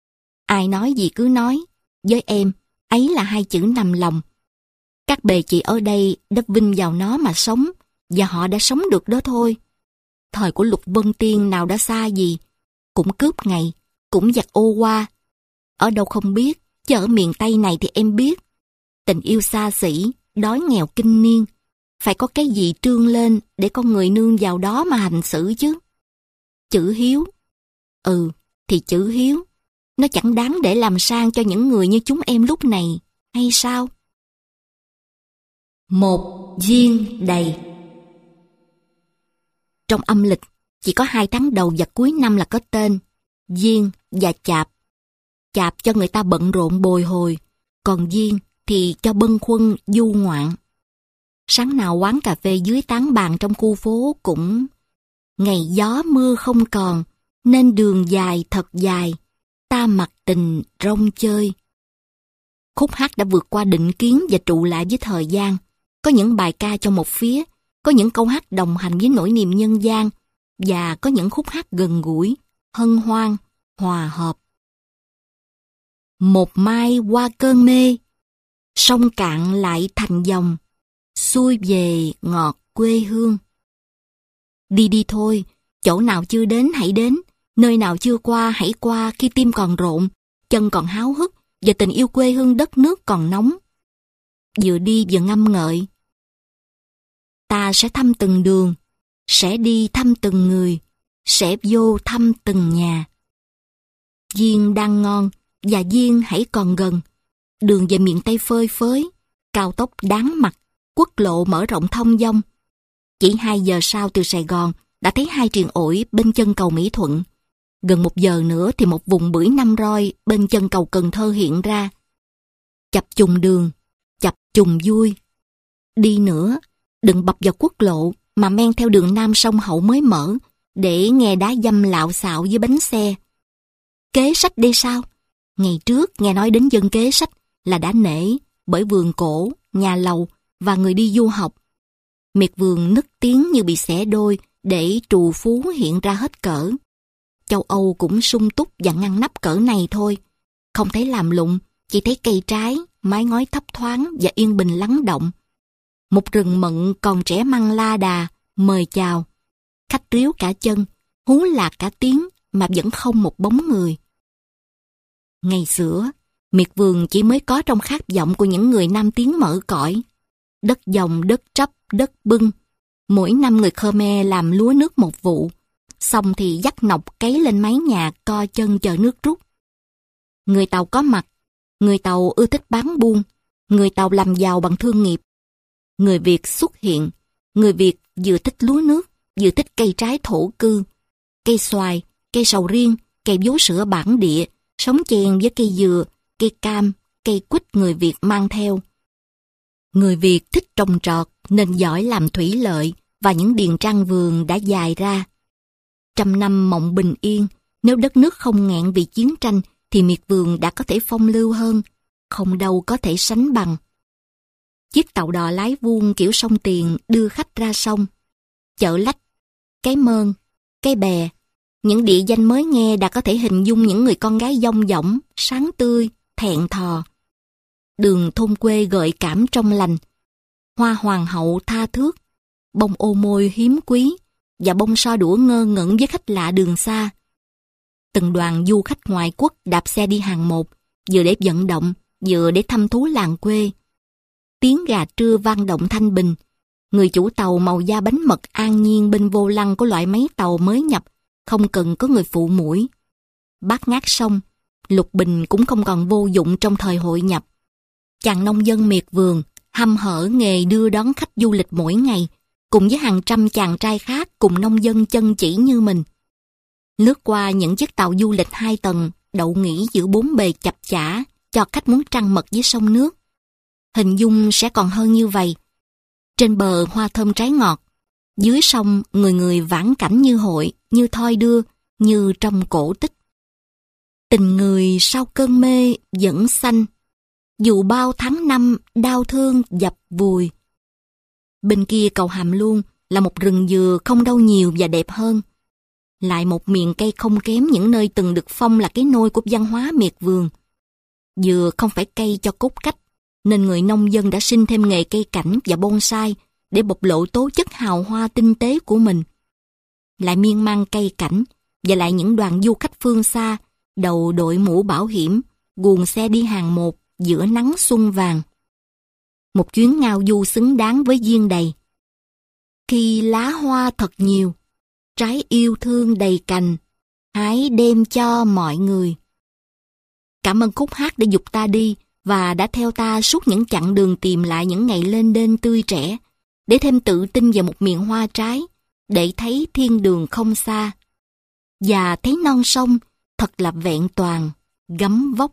Ai nói gì cứ nói, với em, ấy là hai chữ nằm lòng. Các bề chị ở đây đã vinh vào nó mà sống, và họ đã sống được đó thôi. Thời của Lục Vân Tiên nào đã xa gì, cũng cướp ngày, cũng giặc ô qua. Ở đâu không biết, chứ ở miền Tây này thì em biết. Tình yêu xa xỉ, đói nghèo kinh niên, phải có cái gì trương lên để con người nương vào đó mà hành xử chứ. Chữ hiếu, ừ, thì chữ hiếu, nó chẳng đáng để làm sang cho những người như chúng em lúc này, hay sao? Một duyên đầy. Trong âm lịch, chỉ có hai tháng đầu và cuối năm là có tên, Giêng và Chạp. Chạp cho người ta bận rộn bồi hồi, còn Giêng thì cho bâng khuâng du ngoạn. Sáng nào quán cà phê dưới tán bàn trong khu phố cũng ngày gió mưa không còn, nên đường dài thật dài, ta mặc tình rong chơi. Khúc hát đã vượt qua định kiến và trụ lại với thời gian. Có những bài ca cho một phía, có những câu hát đồng hành với nỗi niềm nhân gian, và có những khúc hát gần gũi, hân hoan, hòa hợp. Một mai qua cơn mê, sông cạn lại thành dòng, xuôi về ngọt quê hương. Đi đi thôi, chỗ nào chưa đến hãy đến, nơi nào chưa qua hãy qua khi tim còn rộn, chân còn háo hức và tình yêu quê hương đất nước còn nóng. Vừa đi vừa ngâm ngợi. Ta sẽ thăm từng đường, sẽ đi thăm từng người, sẽ vô thăm từng nhà. Diên đang ngon và diên hãy còn gần. Đường về miền Tây phơi phới, cao tốc đáng mặt, quốc lộ mở rộng thông dong. Chỉ hai giờ sau từ Sài Gòn đã thấy hai triền ổi bên chân cầu Mỹ Thuận. Gần một giờ nữa thì một vùng bưởi năm roi bên chân cầu Cần Thơ hiện ra. Chập trùng đường, chập trùng vui. Đi nữa, đừng bập vào quốc lộ mà men theo đường Nam sông Hậu mới mở để nghe đá dăm lạo xạo dưới bánh xe. Kế sách đây sao? Ngày trước nghe nói đến dân kế sách là đã nể bởi vườn cổ, nhà lầu và người đi du học. Miệt vườn nức tiếng như bị xẻ đôi để trù phú hiện ra hết cỡ. Châu Âu cũng sung túc và ngăn nắp cỡ này thôi. Không thấy làm lụng, chỉ thấy cây trái, mái ngói thấp thoáng và yên bình lắng động. Một rừng mận còn trẻ măng la đà, mời chào. Khách ríu cả chân, hú lạc cả tiếng mà vẫn không một bóng người. Ngày xưa, miệt vườn chỉ mới có trong khát vọng của những người Nam tiến mở cõi. Đất dòng, đất trấp, đất bưng. Mỗi năm người Khmer làm lúa nước một vụ, xong thì dắt nọc cấy lên mái nhà co chân chờ nước rút. Người Tàu có mặt, người Tàu ưa thích bán buôn, người Tàu làm giàu bằng thương nghiệp. Người Việt xuất hiện, người Việt vừa thích lúa nước, vừa thích cây trái thổ cư, cây xoài, cây sầu riêng, cây vú sữa bản địa, sống chèn với cây dừa, cây cam, cây quýt người Việt mang theo. Người Việt thích trồng trọt nên giỏi làm thủy lợi và những điền trang vườn đã dài ra. Trăm năm mộng bình yên, nếu đất nước không nghẹn vì chiến tranh thì miệt vườn đã có thể phong lưu hơn, không đâu có thể sánh bằng. Chiếc tàu đò lái vuông kiểu sông Tiền đưa khách ra sông. Chợ Lách, Cái Mơn, Cái Bè, những địa danh mới nghe đã có thể hình dung những người con gái dong dỏng, sáng tươi, thẹn thò. Đường thôn quê gợi cảm trong lành, hoa hoàng hậu tha thước, bông ô môi hiếm quý và bông so đũa ngơ ngẩn với khách lạ đường xa. Từng đoàn du khách ngoại quốc đạp xe đi hàng một, vừa để vận động, vừa để thăm thú làng quê. Tiếng gà trưa vang động thanh bình. Người chủ tàu màu da bánh mật an nhiên bên vô lăng của loại máy tàu mới nhập, không cần có người phụ mũi. Bát ngát sông, lục bình cũng không còn vô dụng trong thời hội nhập. Chàng nông dân miệt vườn, hăm hở nghề đưa đón khách du lịch mỗi ngày, cùng với hàng trăm chàng trai khác cùng nông dân chân chỉ như mình. Lướt qua những chiếc tàu du lịch hai tầng, đậu nghỉ giữa bốn bề chập chả, cho khách muốn trăng mật dưới sông nước. Hình dung sẽ còn hơn như vậy. Trên bờ hoa thơm trái ngọt, dưới sông người người vãn cảnh như hội, như thoi đưa, như trong cổ tích. Tình người sau cơn mê vẫn xanh, dù bao tháng năm đau thương dập vùi. Bên kia cầu Hàm Luông là một rừng dừa không đâu nhiều và đẹp hơn. Lại một miền cây không kém những nơi từng được phong là cái nôi của văn hóa miệt vườn. Dừa không phải cây cho cốt cách, nên người nông dân đã sinh thêm nghề cây cảnh và bonsai để bộc lộ tố chất hào hoa tinh tế của mình. Lại miên man cây cảnh và lại những đoàn du khách phương xa, đầu đội mũ bảo hiểm, guồng xe đi hàng một giữa nắng xuân vàng. Một chuyến ngao du xứng đáng với duyên đầy. Khi lá hoa thật nhiều, trái yêu thương đầy cành, hãy đem cho mọi người. Cảm ơn khúc hát đã dục ta đi và đã theo ta suốt những chặng đường tìm lại những ngày lên đên tươi trẻ, để thêm tự tin vào một miền hoa trái, để thấy thiên đường không xa. Và thấy non sông thật là vẹn toàn, gấm vóc.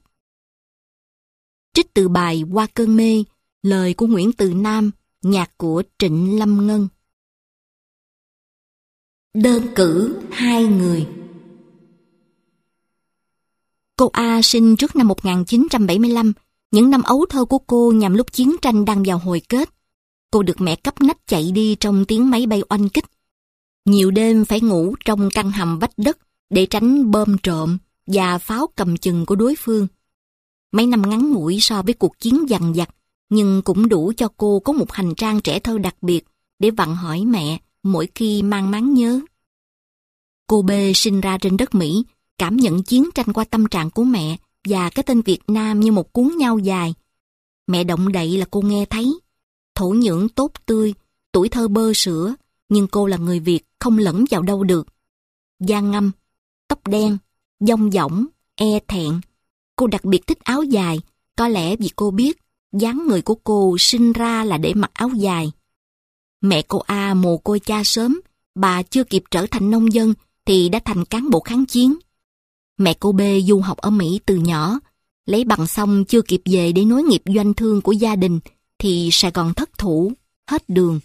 Trích từ bài Qua cơn mê, lời của Nguyễn Từ Nam, nhạc của Trịnh Lâm Ngân. Đơn cử hai người. Cô A sinh trước năm một nghìn chín trăm bảy mươi lăm, những năm ấu thơ của cô nhằm lúc chiến tranh đang vào hồi kết. Cô được mẹ cắp nách chạy đi trong tiếng máy bay oanh kích. Nhiều đêm phải ngủ trong căn hầm vách đất để tránh bom trộm và pháo cầm chừng của đối phương. Mấy năm ngắn ngủi so với cuộc chiến dằn vặt, nhưng cũng đủ cho cô có một hành trang trẻ thơ đặc biệt để vặn hỏi mẹ mỗi khi mang máng nhớ. Cô B sinh ra trên đất Mỹ, cảm nhận chiến tranh qua tâm trạng của mẹ và cái tên Việt Nam như một cuốn nhau dài. Mẹ động đậy là cô nghe thấy. Thổ nhưỡng tốt tươi, tuổi thơ bơ sữa, nhưng cô là người Việt, không lẫn vào đâu được. Da ngăm, tóc đen, dong dỏng, e thẹn. Cô đặc biệt thích áo dài, có lẽ vì cô biết dáng người của cô sinh ra là để mặc áo dài. Mẹ cô A mồ côi cha sớm, bà chưa kịp trở thành nông dân thì đã thành cán bộ kháng chiến. Mẹ cô B du học ở Mỹ từ nhỏ, lấy bằng xong chưa kịp về để nối nghiệp doanh thương của gia đình thì Sài Gòn thất thủ, hết đường.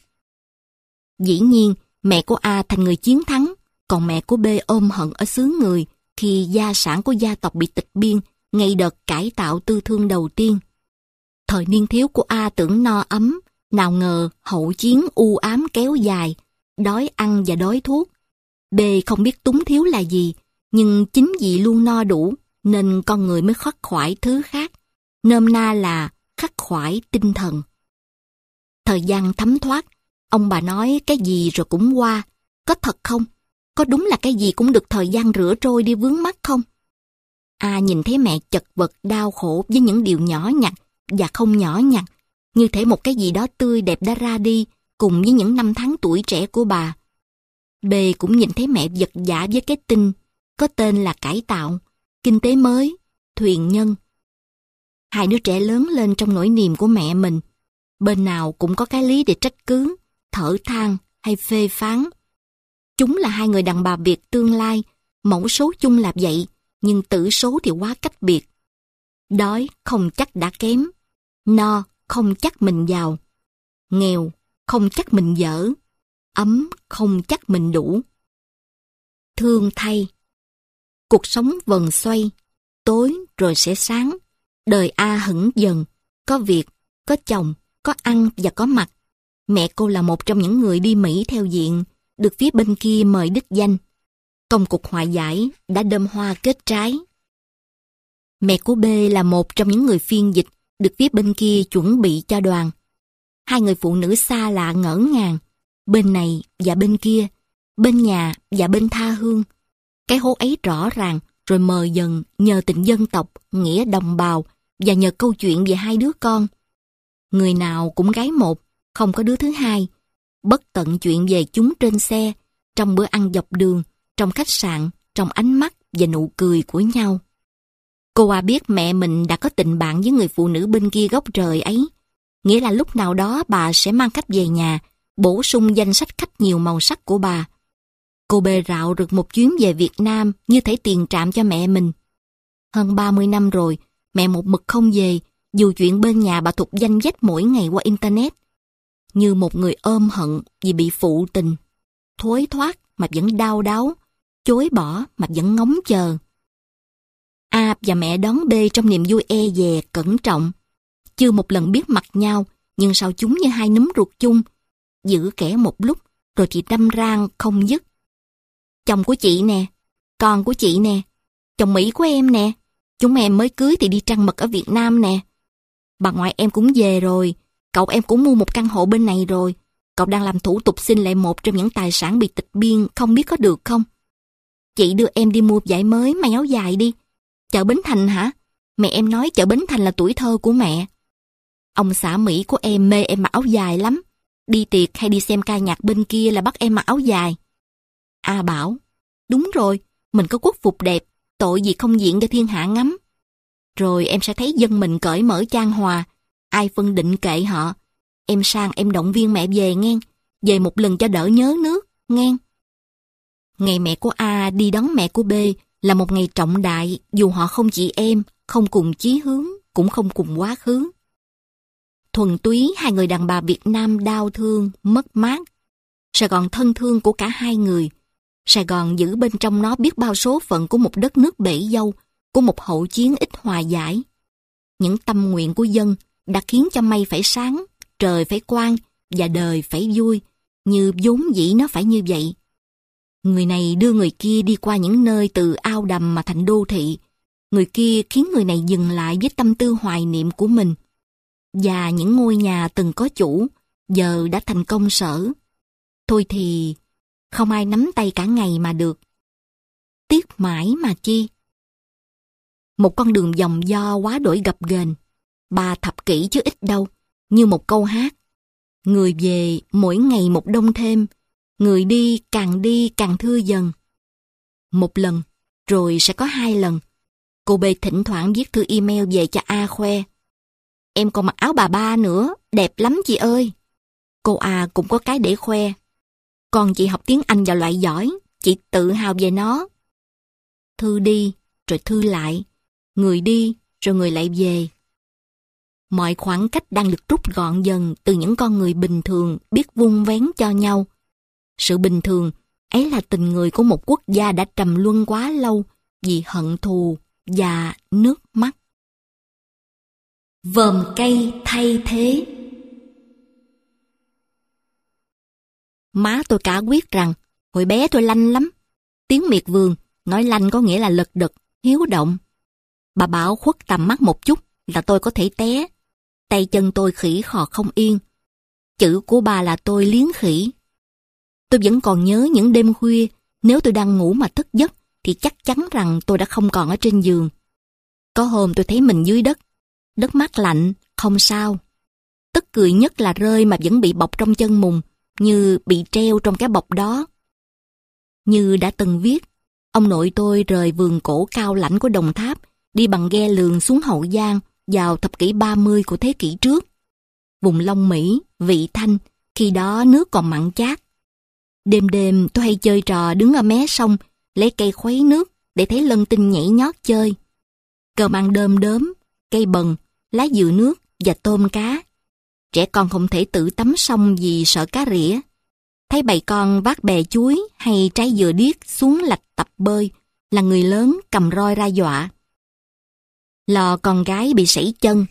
Dĩ nhiên, mẹ của A thành người chiến thắng, còn mẹ của B ôm hận ở xứ người khi gia sản của gia tộc bị tịch biên ngay đợt cải tạo tư thương đầu tiên. Thời niên thiếu của A tưởng no ấm, nào ngờ hậu chiến u ám kéo dài, đói ăn và đói thuốc. B không biết túng thiếu là gì, nhưng chính vì luôn no đủ nên con người mới khắc khoải thứ khác, nôm na là khắc khoải tinh thần. Thời gian thấm thoát, ông bà nói cái gì rồi cũng qua, có thật không? Có đúng là cái gì cũng được thời gian rửa trôi đi vướng mắt không? A nhìn thấy mẹ chật vật đau khổ với những điều nhỏ nhặt và không nhỏ nhặt, như thể một cái gì đó tươi đẹp đã ra đi cùng với những năm tháng tuổi trẻ của bà. B cũng nhìn thấy mẹ vật vã với cái tin có tên là cải tạo, kinh tế mới, thuyền nhân. Hai đứa trẻ lớn lên trong nỗi niềm của mẹ mình, bên nào cũng có cái lý để trách cứ, thở than hay phê phán. Chúng là hai người đàn bà Việt tương lai, mẫu số chung là vậy, nhưng tử số thì quá cách biệt. Đói không chắc đã kém, no không chắc mình giàu, nghèo không chắc mình dở, ấm không chắc mình đủ. Thương thay. Cuộc sống vần xoay, tối rồi sẽ sáng. Đời A hững dần, có việc, có chồng, có ăn và có mặc. Mẹ cô là một trong những người đi Mỹ theo diện, được phía bên kia mời đích danh. Công cuộc hòa giải đã đơm hoa kết trái. Mẹ của B là một trong những người phiên dịch, được phía bên kia chuẩn bị cho đoàn. Hai người phụ nữ xa lạ ngỡ ngàng, bên này và bên kia, bên nhà và bên tha hương. Cái hố ấy rõ ràng, rồi mờ dần nhờ tình dân tộc, nghĩa đồng bào và nhờ câu chuyện về hai đứa con. Người nào cũng gái một, không có đứa thứ hai. Bất tận chuyện về chúng trên xe, trong bữa ăn dọc đường, trong khách sạn, trong ánh mắt và nụ cười của nhau. Cô A biết mẹ mình đã có tình bạn với người phụ nữ bên kia góc trời ấy. Nghĩa là lúc nào đó bà sẽ mang khách về nhà, bổ sung danh sách khách nhiều màu sắc của bà. Cô B rạo rực một chuyến về Việt Nam như thể tiền trạm cho mẹ mình. Hơn ba mươi năm rồi, mẹ một mực không về, dù chuyện bên nhà bà thuộc danh sách mỗi ngày qua Internet. Như một người ôm hận vì bị phụ tình, thối thoát mà vẫn đau đáu, chối bỏ mà vẫn ngóng chờ. A và mẹ đón B trong niềm vui e dè, cẩn trọng. Chưa một lần biết mặt nhau, nhưng sao chúng như hai núm ruột chung, giữ kẻ một lúc, rồi thì đâm rang không dứt. Chồng của chị nè, con của chị nè, chồng Mỹ của em nè, chúng em mới cưới thì đi trăng mật ở Việt Nam nè. Bà ngoại em cũng về rồi, cậu em cũng mua một căn hộ bên này rồi, cậu đang làm thủ tục xin lại một trong những tài sản bị tịch biên, không biết có được không? Chị đưa em đi mua vải mới, may áo dài đi. Chợ Bến Thành hả? Mẹ em nói chợ Bến Thành là tuổi thơ của mẹ. Ông xã Mỹ của em mê em mặc áo dài lắm. Đi tiệc hay đi xem ca nhạc bên kia là bắt em mặc áo dài. A bảo, đúng rồi, mình có quốc phục đẹp, tội gì không diện cho thiên hạ ngắm. Rồi em sẽ thấy dân mình cởi mở chan hòa, ai phân định kệ họ. Em sang em động viên mẹ về nghe, về một lần cho đỡ nhớ nước, nghe. Ngày mẹ của A đi đón mẹ của B là một ngày trọng đại, dù họ không chị em, không cùng chí hướng, cũng không cùng quá khứ. Thuần túy hai người đàn bà Việt Nam đau thương, mất mát. Sài Gòn thân thương của cả hai người. Sài Gòn giữ bên trong nó biết bao số phận của một đất nước bể dâu, của một hậu chiến ít hòa giải. Những tâm nguyện của dân đã khiến cho mây phải sáng, trời phải quang và đời phải vui, như vốn dĩ nó phải như vậy. Người này đưa người kia đi qua những nơi từ ao đầm mà thành đô thị. Người kia khiến người này dừng lại với tâm tư hoài niệm của mình. Và những ngôi nhà từng có chủ, giờ đã thành công sở. Thôi thì không ai nắm tay cả ngày mà được. Tiếc mãi mà chi. Một con đường vòng do quá đổi gập ghềnh, ba thập kỷ chứ ít đâu, như một câu hát. Người về mỗi ngày một đông thêm, người đi càng đi càng thưa dần. Một lần, rồi sẽ có hai lần. Cô B thỉnh thoảng viết thư email về cho A khoe. Em còn mặc áo bà ba nữa, đẹp lắm chị ơi. Cô A cũng có cái để khoe. Còn chị học tiếng Anh vào loại giỏi, chị tự hào về nó. Thư đi, rồi thư lại. Người đi, rồi người lại về. Mọi khoảng cách đang được rút gọn dần từ những con người bình thường biết vun vén cho nhau. Sự bình thường ấy là tình người của một quốc gia đã trầm luân quá lâu vì hận thù và nước mắt. Vòm cây thay thế. Má tôi cả quyết rằng hồi bé tôi lanh lắm. Tiếng miệt vườn nói lanh có nghĩa là lật đật, hiếu động. Bà bảo khuất tầm mắt một chút là tôi có thể té. Tay chân tôi khỉ khò không yên. Chữ của bà là tôi liếng khỉ. Tôi vẫn còn nhớ những đêm khuya, nếu tôi đang ngủ mà thức giấc thì chắc chắn rằng tôi đã không còn ở trên giường. Có hôm tôi thấy mình dưới đất. Đất mát lạnh, không sao. Tức cười nhất là rơi mà vẫn bị bọc trong chân mùng, như bị treo trong cái bọc đó. Như đã từng viết, ông nội tôi rời vườn cổ cao lãnh của Đồng Tháp, đi bằng ghe lường xuống Hậu Giang vào thập kỷ ba mươi của thế kỷ trước. Vùng Long Mỹ, Vị Thanh, khi đó nước còn mặn chát. Đêm đêm tôi hay chơi trò đứng ở mé sông, lấy cây khuấy nước để thấy lân tinh nhảy nhót chơi. Cờ mang đơm đớm, cây bần, lá dừa nước và tôm cá. Trẻ con không thể tự tắm sông vì sợ cá rỉa. Thấy bầy con vác bè chuối hay trái dừa điếc xuống lạch tập bơi là người lớn cầm roi ra dọa. Lo con gái bị sẩy chân.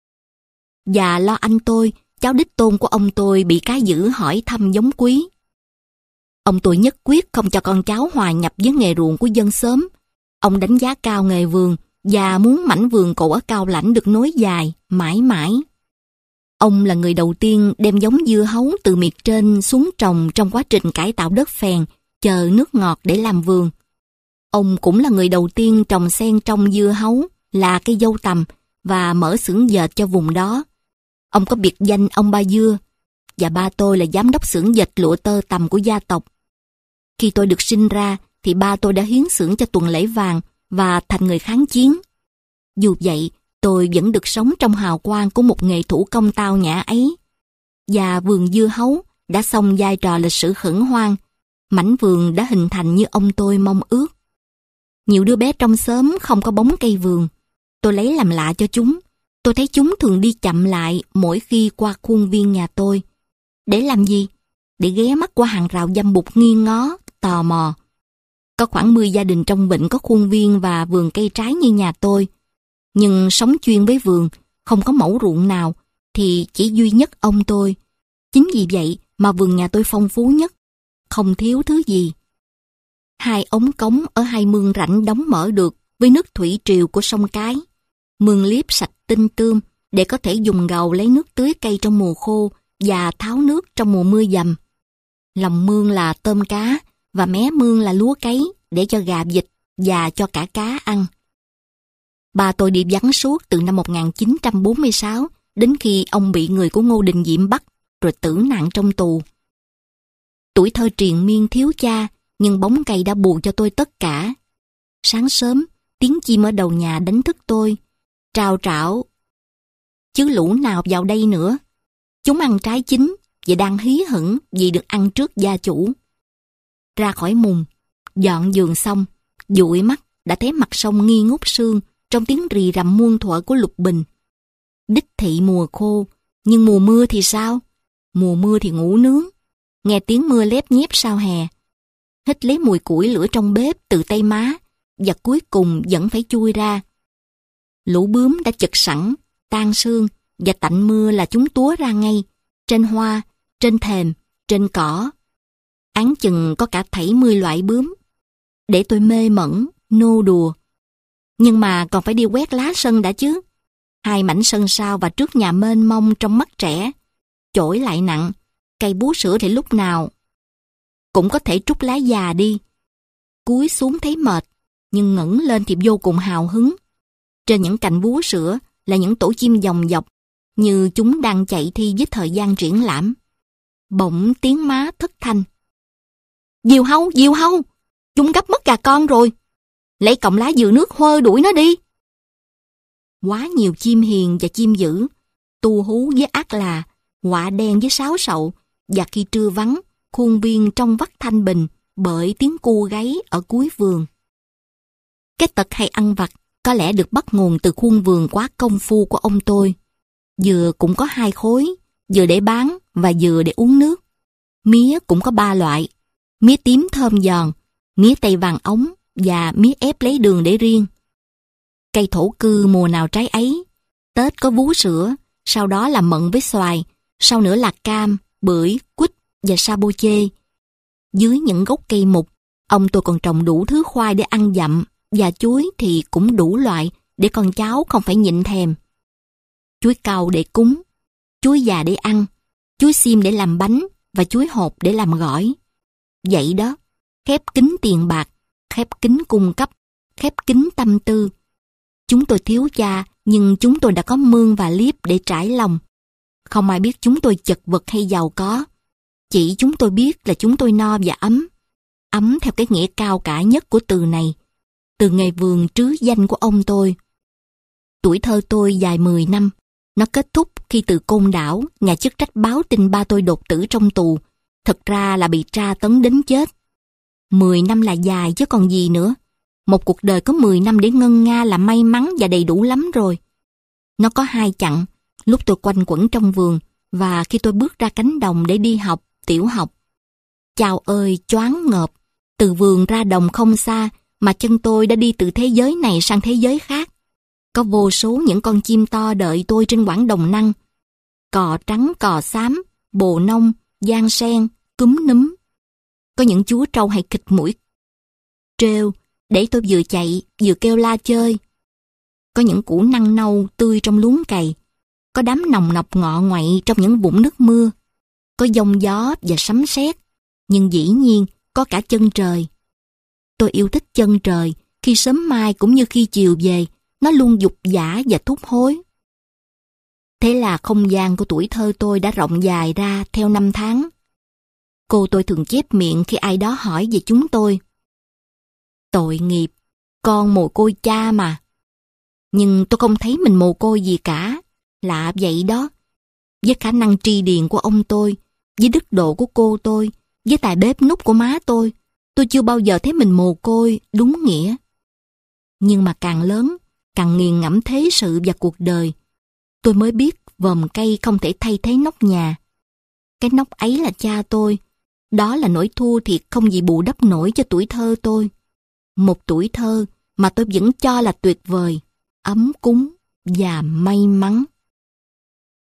Và lo anh tôi, cháu đích tôn của ông tôi bị cá dữ hỏi thăm giống quý. Ông tôi nhất quyết không cho con cháu hòa nhập với nghề ruộng của dân xóm. Ông đánh giá cao nghề vườn và muốn mảnh vườn cổ ở Cao Lãnh được nối dài, mãi mãi. Ông là người đầu tiên đem giống dưa hấu từ miệt trên xuống trồng trong quá trình cải tạo đất phèn, chờ nước ngọt để làm vườn. Ông cũng là người đầu tiên trồng sen trong dưa hấu, là cây dâu tằm, và mở xưởng dệt cho vùng đó. Ông có biệt danh ông Ba Dưa, và ba tôi là giám đốc xưởng dệt lụa tơ tằm của gia tộc. Khi tôi được sinh ra, thì ba tôi đã hiến xưởng cho tuần lễ vàng và thành người kháng chiến. Dù vậy, tôi vẫn được sống trong hào quang của một nghề thủ công tao nhã ấy. Và vườn dưa hấu đã xong vai trò lịch sử khẩn hoang. Mảnh vườn đã hình thành như ông tôi mong ước. Nhiều đứa bé trong xóm không có bóng cây vườn. Tôi lấy làm lạ cho chúng. Tôi thấy chúng thường đi chậm lại mỗi khi qua khuôn viên nhà tôi. Để làm gì? Để ghé mắt qua hàng rào dăm bụt nghiêng ngó, tò mò. Có khoảng mười gia đình trong vịnh có khuôn viên và vườn cây trái như nhà tôi. Nhưng sống chuyên với vườn, không có mẫu ruộng nào, thì chỉ duy nhất ông tôi. Chính vì vậy mà vườn nhà tôi phong phú nhất, không thiếu thứ gì. Hai ống cống ở hai mương rãnh đóng mở được với nước thủy triều của sông Cái. Mương liếp sạch tinh tươm để có thể dùng gầu lấy nước tưới cây trong mùa khô và tháo nước trong mùa mưa dầm. Lòng mương là tôm cá và mé mương là lúa cấy để cho gà vịt và cho cả cá ăn. Ba tôi đi vắng suốt từ năm một nghìn chín trăm bốn mươi sáu đến khi ông bị người của Ngô Đình Diệm bắt rồi tử nạn trong tù. Tuổi thơ triền miên thiếu cha, nhưng bóng cây đã bù cho tôi tất cả. Sáng sớm, tiếng chim ở đầu nhà đánh thức tôi. Trao trảo, chứ lũ nào vào đây nữa. Chúng ăn trái chín và đang hí hửng vì được ăn trước gia chủ. Ra khỏi mùng, dọn giường xong, dụi mắt đã thấy mặt sông nghi ngút sương trong tiếng rì rầm muôn thuở của lục bình. Đích thị mùa khô, nhưng mùa mưa thì sao? Mùa mưa thì ngủ nướng, nghe tiếng mưa lép nhép sau hè. Hít lấy mùi củi lửa trong bếp từ tay má, và cuối cùng vẫn phải chui ra. Lũ bướm đã chực sẵn, tan sương, và tạnh mưa là chúng túa ra ngay, trên hoa, trên thềm, trên cỏ. Áng chừng có cả thảy mươi loại bướm. Để tôi mê mẩn, nô đùa. Nhưng mà còn phải đi quét lá sân đã chứ. Hai mảnh sân sau và trước nhà mênh mông trong mắt trẻ. Chổi lại nặng, cây búa sữa thì lúc nào cũng có thể trút lá già đi. Cúi xuống thấy mệt, nhưng ngẩng lên thì vô cùng hào hứng. Trên những cành búa sữa là những tổ chim dòng dọc, như chúng đang chạy thi với thời gian triển lãm. Bỗng tiếng má thất thanh. Diều hâu, diều hâu, chúng gấp mất gà con rồi. Lấy cọng lá dừa nước hơ đuổi nó đi. Quá nhiều chim hiền và chim dữ, tu hú với ác là, quạ đen với sáo sậu, và khi trưa vắng, khuôn viên trong vắt thanh bình bởi tiếng cu gáy ở cuối vườn. Cái tật hay ăn vặt có lẽ được bắt nguồn từ khuôn vườn quá công phu của ông tôi. Dừa cũng có hai khối, dừa để bán và dừa để uống nước. Mía cũng có ba loại, mía tím thơm giòn, mía tây vàng ống và mía ép lấy đường để riêng. Cây thổ cư mùa nào trái ấy, Tết có vú sữa, sau đó là mận với xoài, sau nữa là cam, bưởi, quýt và sa bô chê. Dưới những gốc cây mục, ông tôi còn trồng đủ thứ khoai để ăn dặm, và chuối thì cũng đủ loại để con cháu không phải nhịn thèm. Chuối cau để cúng, chuối già để ăn, chuối xiêm để làm bánh và chuối hột để làm gỏi. Vậy đó, khép kín tiền bạc, khép kín cung cấp, khép kín tâm tư. Chúng tôi thiếu cha, nhưng chúng tôi đã có mương và liếp để trải lòng. Không ai biết chúng tôi chật vật hay giàu có. Chỉ chúng tôi biết là chúng tôi no và ấm. Ấm theo cái nghĩa cao cả nhất của từ này, từ ngày vườn trứ danh của ông tôi. Tuổi thơ tôi dài mười năm. Nó kết thúc khi từ Côn Đảo, nhà chức trách báo tin ba tôi đột tử trong tù. Thật ra là bị tra tấn đến chết. Mười năm là dài chứ còn gì nữa. Một cuộc đời có mười năm để ngân nga là may mắn và đầy đủ lắm rồi. Nó có hai chặng, lúc tôi quanh quẩn trong vườn và khi tôi bước ra cánh đồng để đi học, tiểu học. Chao ơi, choáng ngợp. Từ vườn ra đồng không xa mà chân tôi đã đi từ thế giới này sang thế giới khác. Có vô số những con chim to đợi tôi trên quảng đồng năng. Cò trắng, cò xám, bồ nông, giang sen, cúm núm. Có những chú trâu hay khịt mũi trêu để tôi vừa chạy vừa kêu la chơi. Có những củ năng nâu tươi trong luống cày. Có đám nòng nọc ngọ ngoậy trong những vũng nước mưa. Có giông gió và sấm sét. Nhưng dĩ nhiên có cả chân trời. Tôi yêu thích chân trời. Khi sớm mai cũng như khi chiều về, nó luôn dục dã và thúc hối. Thế là không gian của tuổi thơ tôi đã rộng dài ra theo năm tháng. Cô tôi thường chép miệng khi ai đó hỏi về chúng tôi. Tội nghiệp, con mồ côi cha mà. Nhưng tôi không thấy mình mồ côi gì cả. Lạ vậy đó. Với khả năng tri điền của ông tôi, với đức độ của cô tôi, với tài bếp núc của má tôi, tôi chưa bao giờ thấy mình mồ côi đúng nghĩa. Nhưng mà càng lớn, càng nghiền ngẫm thế sự và cuộc đời, tôi mới biết vòm cây không thể thay thế nóc nhà. Cái nóc ấy là cha tôi. Đó là nỗi thua thiệt không gì bù đắp nổi cho tuổi thơ tôi. Một tuổi thơ mà tôi vẫn cho là tuyệt vời, ấm cúng và may mắn.